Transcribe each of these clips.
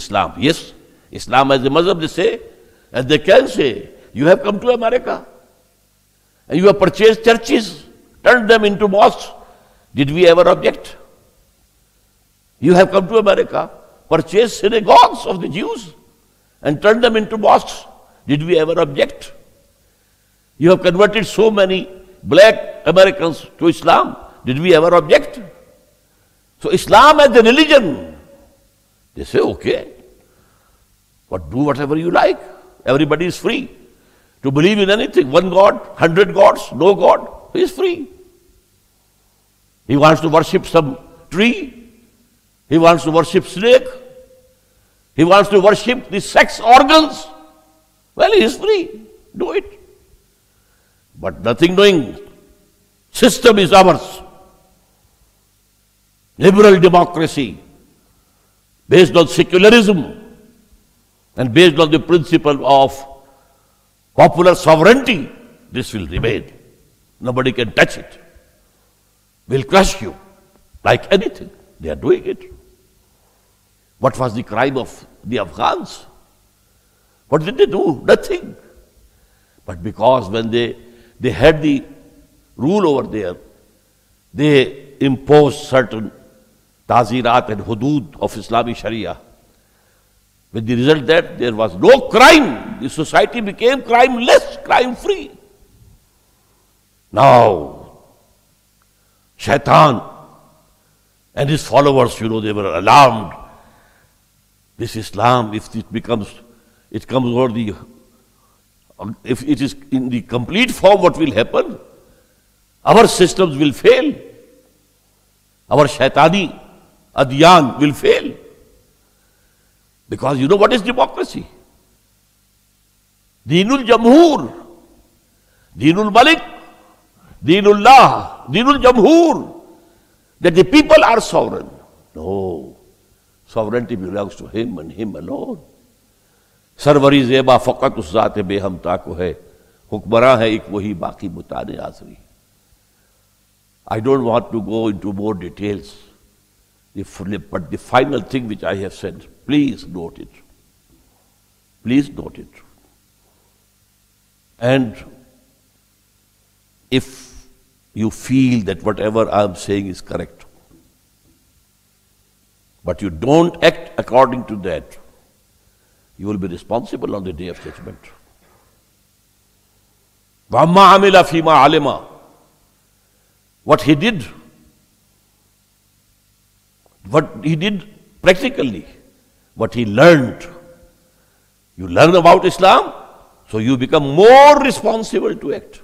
Islam. Yes, Islam as a mazhab, they say, and they can say, you have come to America and you have purchased churches, turned them into mosques. Did we ever object? You have come to America, purchased synagogues of the Jews and turned them into mosques. Did we ever object? You have converted so many black Americans to Islam. Did we ever object? So Islam as a religion, they say, okay, but do whatever you like. Everybody is free to believe in anything. One God, 100 gods, no God. He is free. He wants to worship some tree. He wants to worship snake. He wants to worship the sex organs. Well, he is free. Do it. But nothing doing. System is ours. Liberal democracy based on secularism and based on the principle of popular sovereignty, this will remain. Nobody can touch it. Will crush you like anything. They are doing it. What was the crime of the Afghans? What did they do? Nothing. But because when they had the rule over there, they imposed certain tazirat and hudud of Islamic Sharia. With the result that there was no crime, the society became crimeless, crime-free. Now, Shaitan and his followers, they were alarmed. This Islam, if it comes over the, if it is in the complete form, what will happen? Our systems will fail. Our shaitani adyan will fail. Because you know what is democracy? Deenul Jamhoor, Deenul Malik, Deenullah, Deenul Jamhoor. That the people are sovereign. No. Sovereignty belongs to him and him alone. Sarvari zeba faqat us zaat behamta ko hai. Hukmara hai ek wahi baki mutane azri. I don't want to go into more details. But the final thing which I have said, please note it. Please note it. And if you feel that whatever I am saying is correct, but you don't act according to that, you will be responsible on the day of judgment. وَأَمَّا عَمِلَ فِيمَا عَلِمَ. What he did practically, what he learned. You learn about Islam, so you become more responsible to act.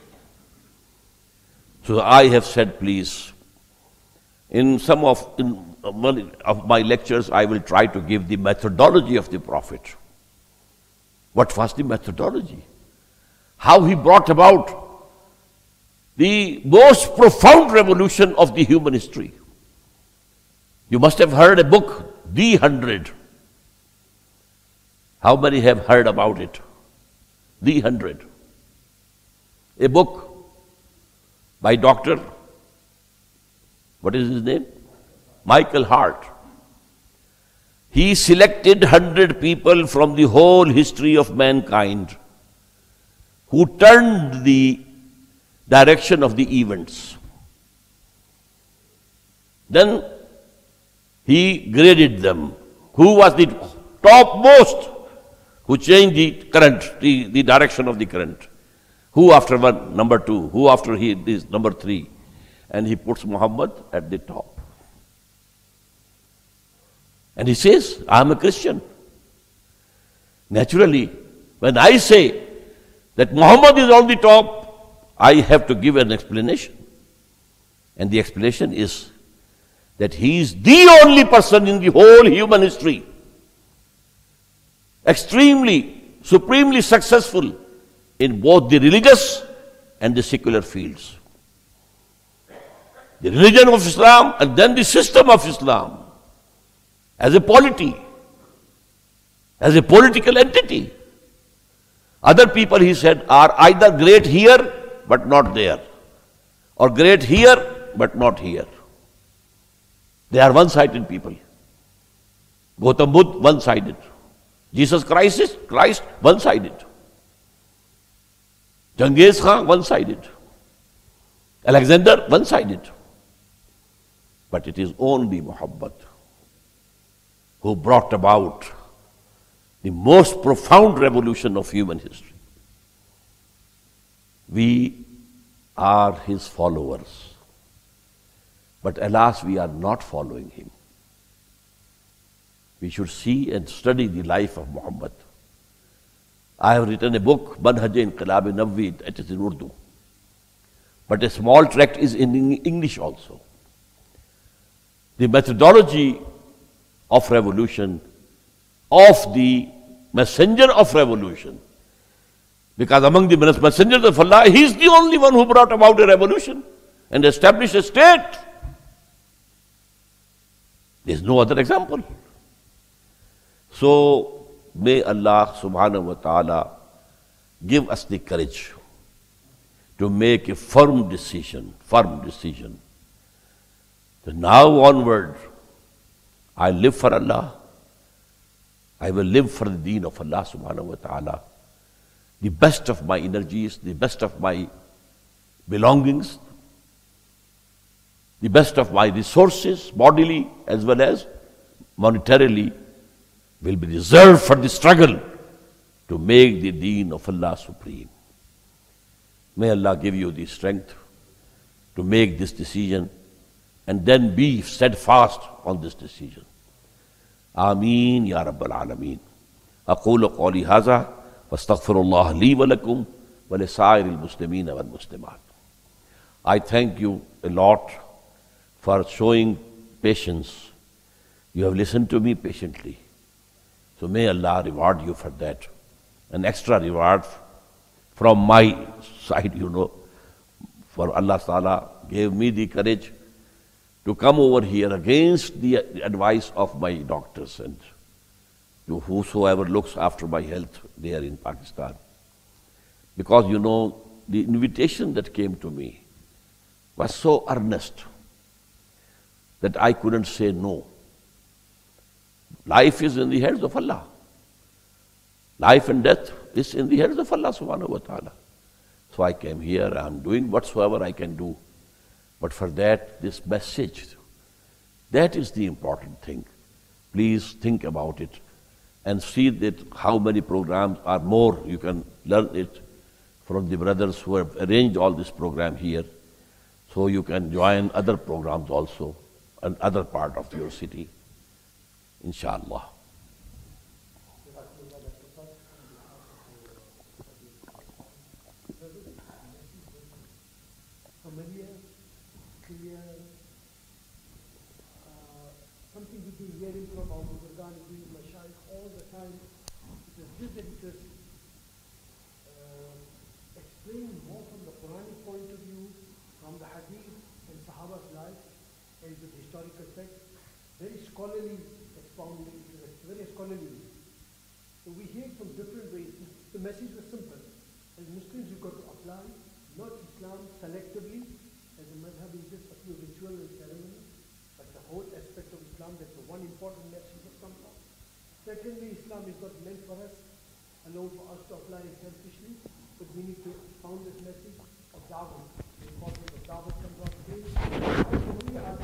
So I have said, please, in one of my lectures, I will try to give the methodology of the Prophet. What was the methodology? How he brought about the most profound revolution of the human history. You must have heard a book, The 100. How many have heard about it? The 100. A book by Dr. What is his name? Michael Hart. He selected 100 people from the whole history of mankind who turned the direction of the events. Then he graded them. Who was the topmost? Who changed the current, the direction of the current? Who after one? Number 2. Who after he is number 3? And he puts Muhammad at the top. And he says, I am a Christian. Naturally, when I say that Muhammad is on the top, I have to give an explanation. And the explanation is that he is the only person in the whole human history extremely, supremely successful in both the religious and the secular fields. The religion of Islam and then the system of Islam as a polity, as a political entity. Other people, he said, are either great here but not there, or great here but not here. They are one-sided people. Gautam Buddha, one-sided. Jesus Christ, one-sided. Genghis Khan, one-sided. Alexander, one-sided. But it is only Muhammad who brought about the most profound revolution of human history. We are his followers. But alas, we are not following him. We should see and study the life of Muhammad. I have written a book, Manhaj-e-Inqilab Nabwi, it is in Urdu. But a small tract is in English also. The methodology of revolution, of the messenger of revolution. Because among the messengers of Allah, he is the only one who brought about a revolution and established a state. There is no other example. So, may Allah subhanahu wa ta'ala give us the courage to make a firm decision. That now onward, I live for Allah. I will live for the deen of Allah subhanahu wa ta'ala. The best of my energies, the best of my belongings, the best of my resources, bodily as well as monetarily, will be reserved for the struggle to make the deen of Allah supreme. May Allah give you the strength to make this decision and then be steadfast on this decision. Ameen ya Rabbal Alameen. أقول قولي هذا واستغفر الله لي ولكم ولسائر المسلمين والمسلمات. I thank you a lot for showing patience. You have listened to me patiently. So may Allah reward you for that. An extra reward from my side, for Allah Ta'ala gave me the courage to come over here against the advice of my doctors and to whosoever looks after my health there in Pakistan. Because the invitation that came to me was so earnest that I couldn't say no. Life is in the hands of Allah. Life and death is in the hands of Allah subhanahu wa ta'ala. So I came here, I am doing whatsoever I can do. But for that, this message, that is the important thing. Please think about it and see that how many programs are more. You can learn it from the brothers who have arranged all this program here. So you can join other programs also in other part of your city. Inshallah. Familiar, clear, something we've been hearing from our Buzurgan, Mashayikh all the time. It is just that it is explained more from the Quranic point of view, from the Hadith and Sahaba's life, and with historical facts. Very scholarly expounding, very scholarly. So we hear from different ways. The message was simple. As Muslims, you've got to apply not Islam selectively, as a madhab is just a few ritual and ceremony, but the whole aspect of Islam. That's the one important message that comes out. Secondly, Islam is not meant for us, alone for us to apply it selfishly, but we need to found this message of Dawah. The importance of Dawah comes out today. We are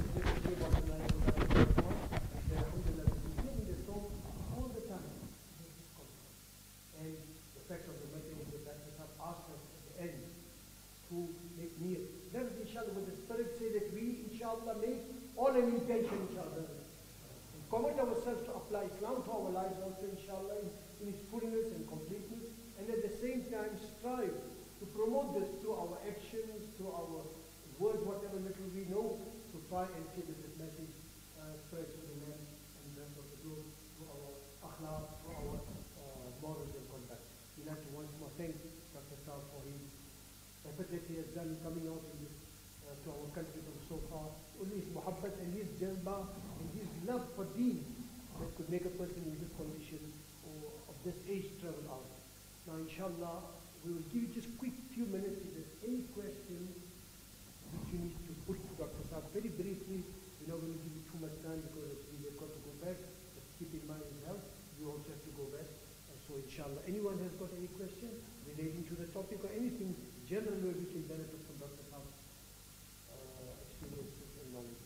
all the time. And the fact of the matter is that we have asked us at the end to make near. Let us, inshallah, with the Spirit say that we, inshallah, make all an intention, inshallah, and commit ourselves to apply Islam to our lives also, inshallah, in its fullness and completeness, and at the same time strive to promote this through our actions, through our words, whatever little we know, to try and see that this message spreads to the land and the rest of the globe, through our akhlaq, through our morals and conduct. We'd like to once more thank Dr. Saab for his effort that he has done coming out in this, to our country from so far. Only his muhabbat and his jalba and his love for deen that could make a person in this condition or of this age travel out. Now, inshallah, we will give you just quick few minutes if there's any question which you need to put to Dr. Saab very briefly. We're not going to give you too much time because we've got to go back. The keep in mind his health. You also have to go rest. And so inshallah, anyone has got any question relating to the topic or anything general where we can benefit from Dr. Saab's experiences and knowledge.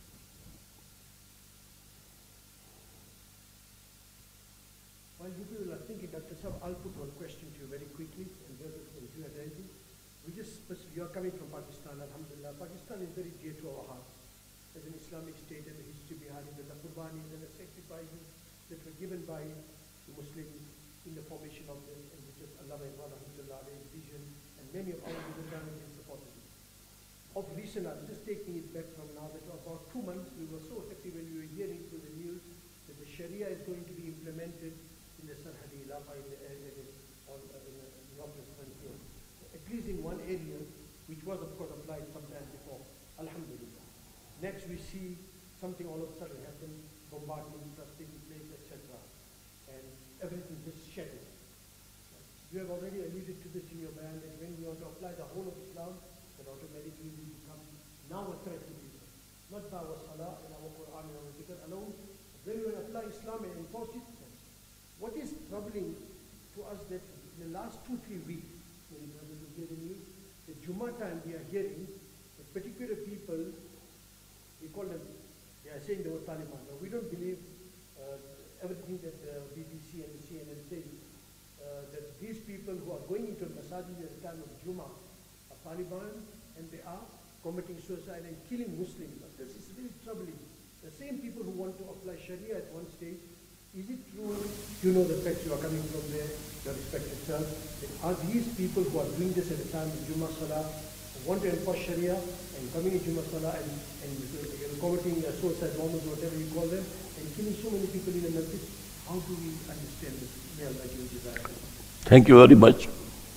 While you are thinking, Dr. Saab, I'll put one question to you very quickly, and if you have anything. You are coming from Pakistan, alhamdulillah. Pakistan is very dear to our hearts. As an Islamic state and the history behind it, and the qurbanis and the sacrifices that were given by the Muslims in the formation of this, and which is Allah alhamdulillah, their vision, and many of our leaders and supported it. Of recent, I'm just taking it back from now, that about 2 months, we were so happy when we were hearing through the news that the Sharia is going to be implemented in the Sarhadi Ilaqa, in the northwest frontier. At least in one area, which was of course applied sometime before. Alhamdulillah. Next we see something all of a sudden happen, bombardment taking place, etc. And everything just shattered. You have already alluded to this in your bayan, that when we want to apply the whole of Islam, that automatically we become now a threat to Islam. Not by our salah and our Quran and our zikr alone. When we apply Islam and enforce it, what is troubling to us that in the last 2-3 weeks, when we hear the news, the Jummah time we are hearing that particular people, we call them, they are saying they were Taliban. Now we don't believe everything that the BBC and the CNN say, that these people who are going into masajid at the time of Jummah are Taliban, and they are committing suicide and killing Muslims. But this is very troubling. The same people who want to apply Sharia at one stage, is it true, you know the facts, you are coming from there, your respective self, are these people who are doing this at the time of Jummah Salah, who want to enforce Sharia, and coming in Jummah Salah and committing suicide bombers, whatever you call them, and killing so many people in the masjid? How do we understand this? May Allah give you that. Thank you very much.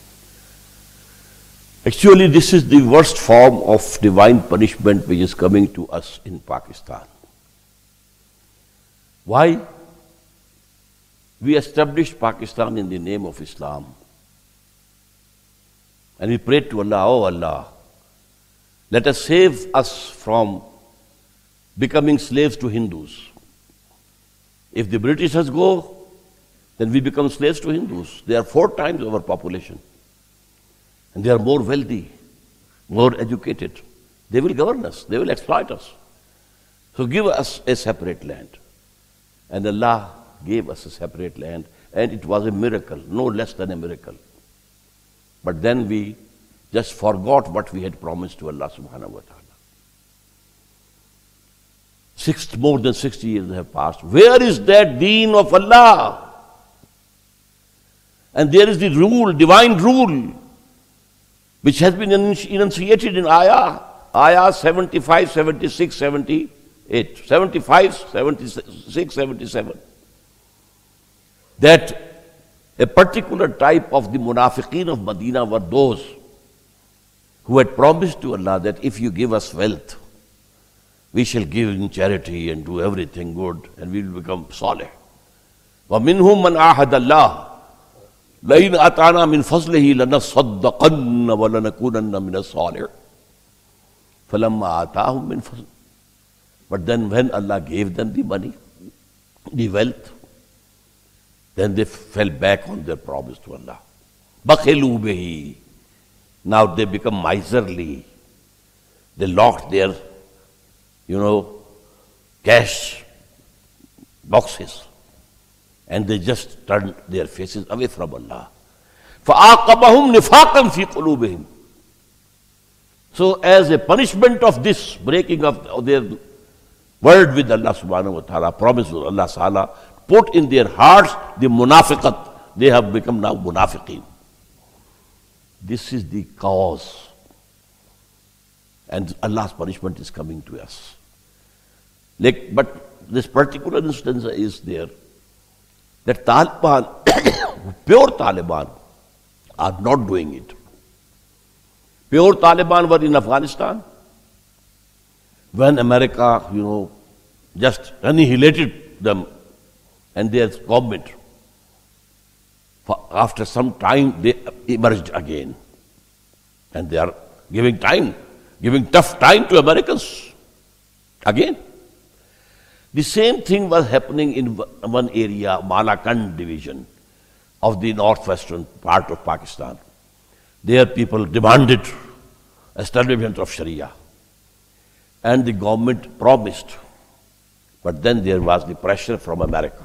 Actually, this is the worst form of divine punishment which is coming to us in Pakistan. Why? We established Pakistan in the name of Islam. And we prayed to Allah, oh Allah, let us save us from becoming slaves to Hindus. If the Britishers go, then we become slaves to Hindus. They are 4 times our population. And they are more wealthy, more educated. They will govern us, they will exploit us. So give us a separate land. And Allah gave us a separate land, and it was a miracle, no less than a miracle. But then we just forgot what we had promised to Allah subhanahu wa ta'ala. More than 60 years have passed. Where is that deen of Allah? And there is the rule, divine rule, which has been enunciated in ayah 75, 76, 78, 75, 76, 77. That a particular type of the munafiqeen of Medina were those who had promised to Allah that if you give us wealth, we shall give in charity and do everything good, and we will become salih. وَمِنْهُمْ مَنْ عَاهَدَ اللَّهِ لَئِنْ أَتَانَا مِنْ فَضْلِهِ لَنَصَّدَّقَنَّ وَلَنَكُونَنَّ مِنَ الصَّالِحِينَ فَلَمَّا آتَاهُمْ مِنْ فَضْلِهِ. But then when Allah gave them the money, the wealth, then they fell back on their promise to Allah. بَخِلُوا بِهِ. Now they become miserly. They locked their, cash boxes, and they just turned their faces away from Allah. فَآقَبَهُمْ نِفَاقًا فِي قُلُوبِهِمْ. So as a punishment of this breaking of their word with Allah subhanahu wa ta'ala, promise with Allah ta'ala, put in their hearts the munafiqat. They have become now munafiqeen. This is the cause. And Allah's punishment is coming to us. But this particular instance is there, that Taliban, pure Taliban, are not doing it. Pure Taliban were in Afghanistan when America, just annihilated them and their government. After some time, they emerged again. And they are giving tough time to Americans again. The same thing was happening in one area, Malakand division of the northwestern part of Pakistan. There people demanded establishment of Sharia. And the government promised. But then there was the pressure from America.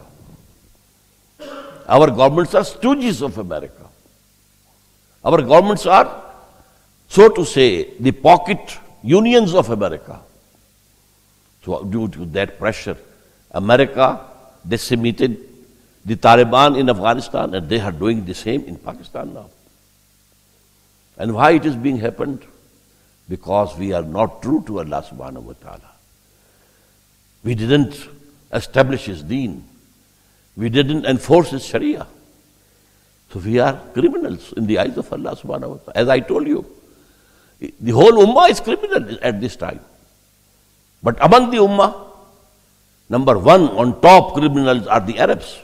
Our governments are stooges of America. Our governments are, so to say, the pocket unions of America. So due to that pressure, America decimated the Taliban in Afghanistan, and they are doing the same in Pakistan now. And why it is being happened? Because we are not true to Allah subhanahu wa ta'ala. We didn't establish His deen. We didn't enforce His Sharia. So we are criminals in the eyes of Allah subhanahu wa ta'ala. As I told you, the whole ummah is criminal at this time. But among the ummah, number one on top criminals are the Arabs.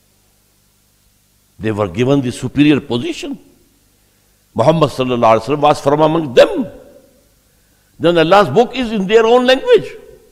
They were given the superior position. Muhammad sallallahu alaihi wasallam was from among them. Then Allah's book is in their own language.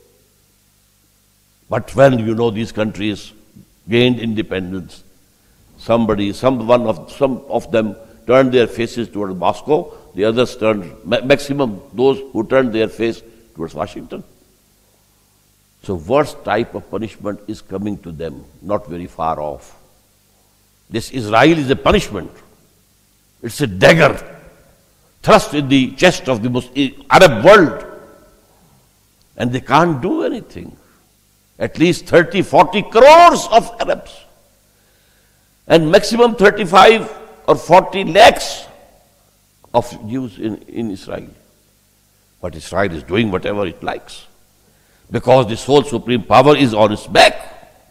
But when these countries gained independence, some of them turned their faces towards Moscow, the others maximum those who turned their face towards Washington. So worst type of punishment is coming to them, not very far off. This Israel is a punishment. It's a dagger thrust in the chest of the Arab world. And they can't do anything. At least 30, 40 crores of Arabs. And maximum 35 or 40 lakhs of Jews in Israel. But Israel is doing whatever it likes. Because the sole supreme power is on its back.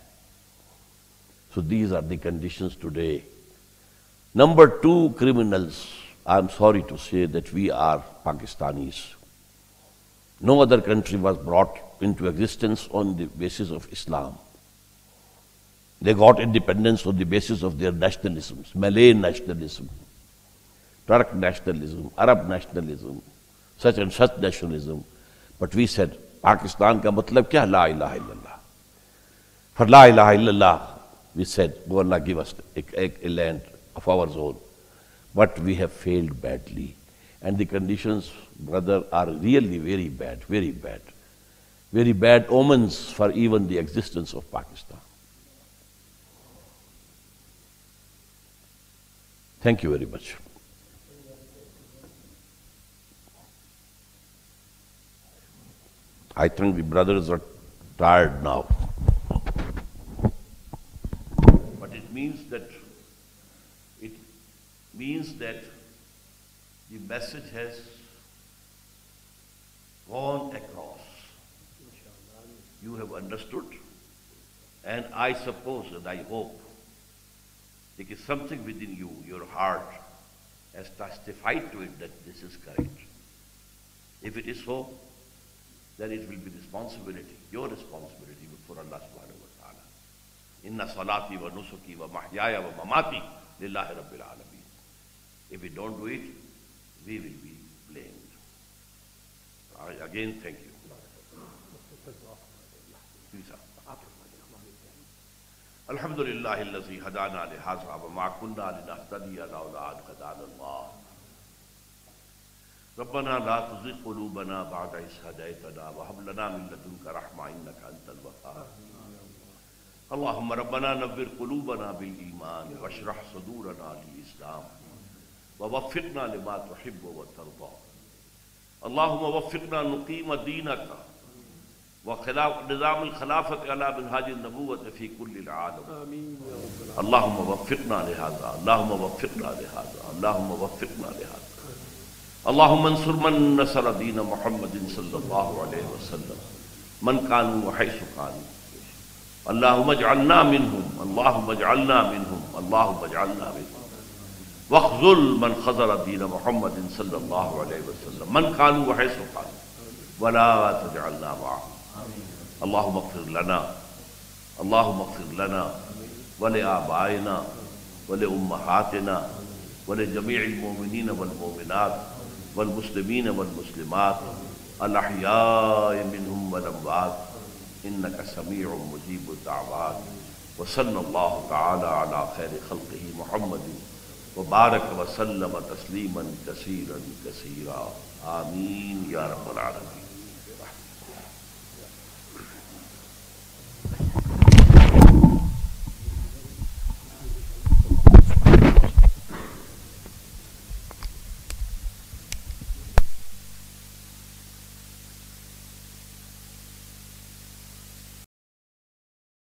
So these are the conditions today. Number two, criminals. I'm sorry to say that we are Pakistanis. No other country was brought into existence on the basis of Islam. They got independence on the basis of their nationalisms, Malay nationalism, Turk nationalism, Arab nationalism, such and such nationalism. But we said, Pakistan ka matlab kya? La ilaha illallah. For la ilaha illallah, we said, go Allah give us a land of our own. But we have failed badly. And the conditions, brother, are really very bad, very bad. Very bad omens for even the existence of Pakistan. Thank you very much. I think the brothers are tired now. But it means that the message has gone across. You have understood, and I suppose and I hope there is something within you, your heart has testified to it that this is correct. If it is so, then it will be responsibility, your responsibility before Allah subhanahu wa ta'ala. Inna salati wa nusuki wa mahyaya wa mamati lillahi rabbil alameen. If we don't do it, we will be blamed. I again thank you. الحمد لله الذي هدانا لهذا وما كنا لنهتدي لولا أن هدانا الله ربنا لا تزغ قلوبنا بعد إذ هديتنا وهب لنا من لدنك رحمة إنك أنت الوهاب اللهم ربنا نور قلوبنا بالإيمان واشرح صدورنا للإسلام ووفقنا لما تحب وترضى اللهم وفقنا نقيم دينك وخلاف نظام الخلافة على منهاج النبوة في كل العالم اللهم وفقنا لهذا اللهم وفقنا لهذا اللهم وفقنا لهذا اللهم انصر من نصر دين محمد صلى الله عليه وسلم من كانوا وحيث كانوا اللهم اجعلنا منهم اللهم اجعلنا منهم اللهم اجعلنا منهم واخذل من خذل دين محمد صلى الله عليه وسلم من كانوا وحيث كانوا ولا تجعلنا معهم اللهم اغفر لنا اللهم اغفر لنا ولآبائنا ولأمهاتنا ولجميع المؤمنين والمؤمنات والمسلمين والمسلمات الأحياء منهم والأموات انك سمیع مجیب الدعوات. وصلی اللہ تعالی علی خیر خلقہ محمد وبارک وسلم تسلیما کثیرا کثیرا. آمین یا رب العالمین.